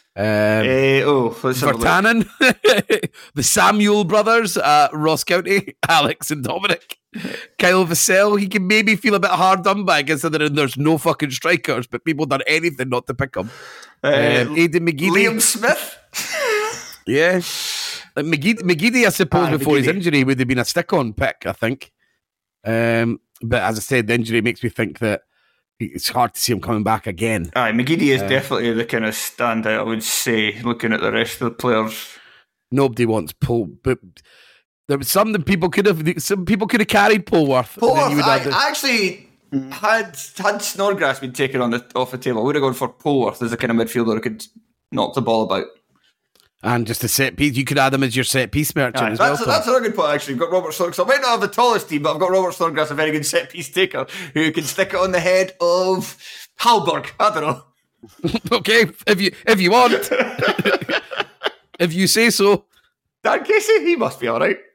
Vertanen, the Samuel brothers, Ross County, Alex and Dominic, Kyle Vassell. He can maybe feel a bit hard done by considering there's no fucking strikers, but people done anything not to pick him. Aidan McGeady, Liam Smith. Yeah, like McGeady, I suppose before his injury would have been a stick-on pick, I think. But as I said, the injury makes me think that it's hard to see him coming back again. Aye, McGeady is definitely the kind of standout, I would say, looking at the rest of the players. Nobody wants Paul, but there was some people could have carried Polworth. I actually had Snodgrass been taken off the table, I would have gone for Polworth as a kind of midfielder who could knock the ball about. And just a set piece, you could add him as your set piece merchant as well. That's a good point, actually. We've got Robert Snodgrass. I might not have the tallest team, but I've got Robert Snodgrass, a very good set piece taker, who can stick it on the head of Halberg. I don't know. Okay, if you want. If you say so. Dan Casey, he must be all right.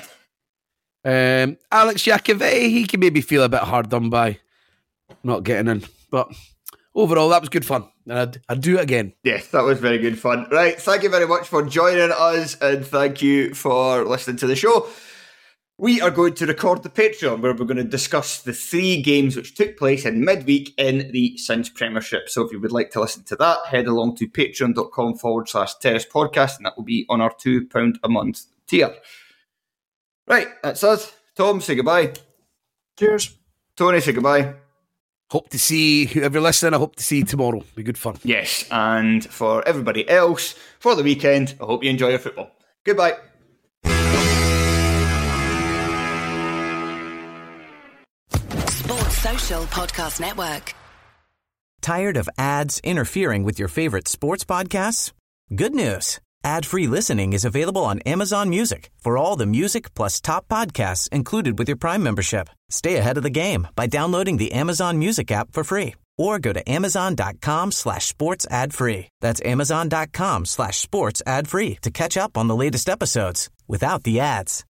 Alex Yakovey, he can maybe feel a bit hard done by not getting in. But overall, that was good fun. And I'd do it again. Yes, that was very good fun. Right, thank you very much for joining us and thank you for listening to the show. We are going to record the Patreon where we're going to discuss the 3 games which took place in midweek in the Cinch Premiership. So if you would like to listen to that, head along to patreon.com/Terrace Podcast and that will be on our £2 a month tier. Right, that's us. Tom, say goodbye. Cheers. Tony, say goodbye. Hope to see whoever listening. I hope to see you tomorrow. Be good fun. Yes, and for everybody else, for the weekend, I hope you enjoy your football. Goodbye. Sports Social Podcast Network. Tired of ads interfering with your favorite sports podcasts? Good news. Ad-free listening is available on Amazon Music for all the music plus top podcasts included with your Prime membership. Stay ahead of the game by downloading the Amazon Music app for free or go to amazon.com/sports ad free. That's amazon.com/sports ad free to catch up on the latest episodes without the ads.